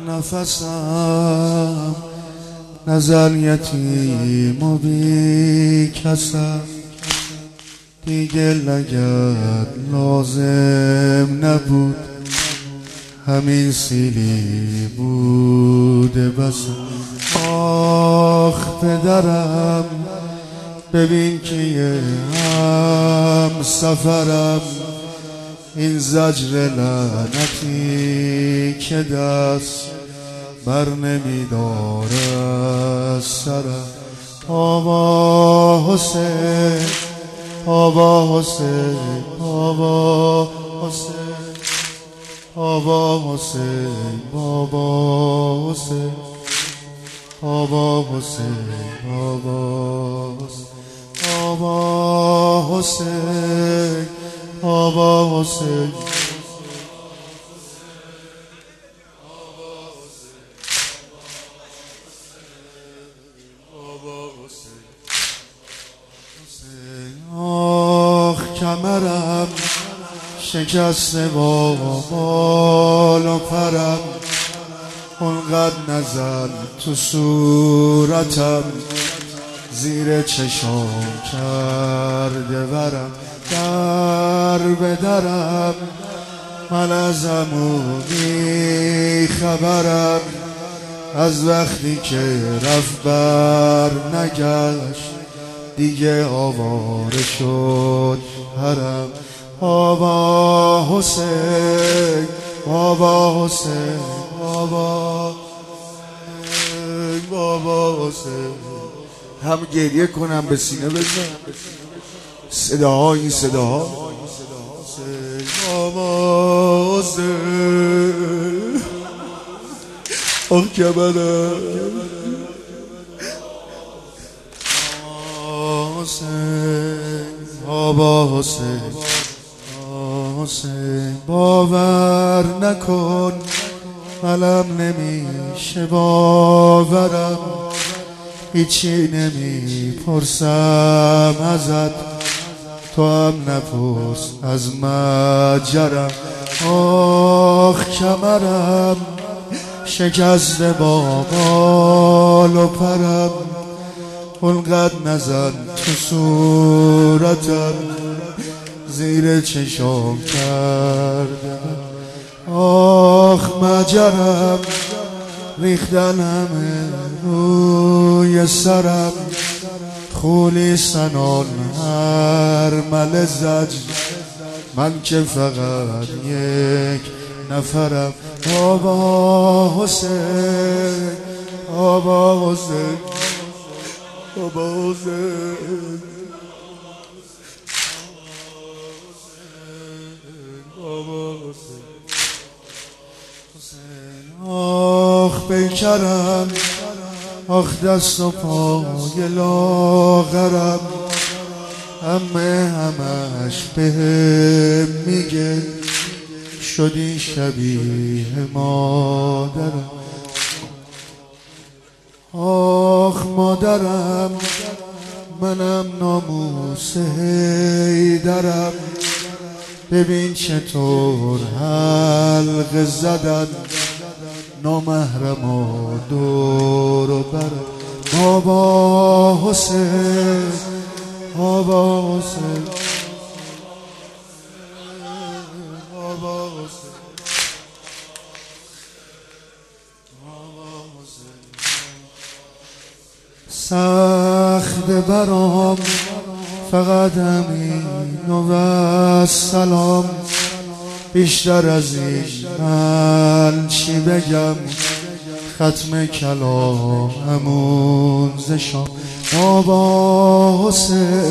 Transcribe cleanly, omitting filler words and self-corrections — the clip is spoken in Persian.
نفسم نزل یتیم و بی کسم، دیگه لگد لازم نبود، همین سیلی بوده بسم. آخ پدرم ببین که یه هم سفرم، این زجر لعنتی که دست بر نمیداره از سرم. بابا حسین، بابا حسین، بابا حسین، بابا حسین، بابا حسین، بابا حسین، بابا حسین، بابا حسین، بابا حسین. آخ کمرم شکسته با بال و پرم، اونقدر نزن تو صورتم، زیر چشام کرده ورم. در به درم من از عمودی خبرم، از وقتی که رفت بر نگشت، دیگه آواره شد هرم. بابا حسین، بابا حسین، بابا حسین، بابا حسین. هم گریه کنم به سینه بزنم، صداها این صداها. بابا حسین، آخ کمرم. بابا حسین، حسین، باور نکن قلم نمیشه باورم، هیچی نمیپرسم ازت، تو هم نپرس از مجرم. آخ کمرم شکسته با بال و پرم، اونقدر نزن تو صورتم، زیر چشام کرده. آخ مجرم ریختن همه روی سرم، خولی سنان هر مل زج، من که فقط یک نفرم. بابا حسین، بابا حسین، بابا حسین، بابا حسین. آخ بیکرم، آخ دست و پای لاغرم، همش بهم میگه شدی شبیه مادرم. آخ مادرم منم ناموس حیدرم، ببین چطور حلقه زدن نامحرما دور و برم. بابا حسین، بابا حسین، بابا حسین، بابا حسین. سخت برام فقط همین و سلام، بیشتر از این من چی بگم، ختم کلاممون ز شام. بابا حسین،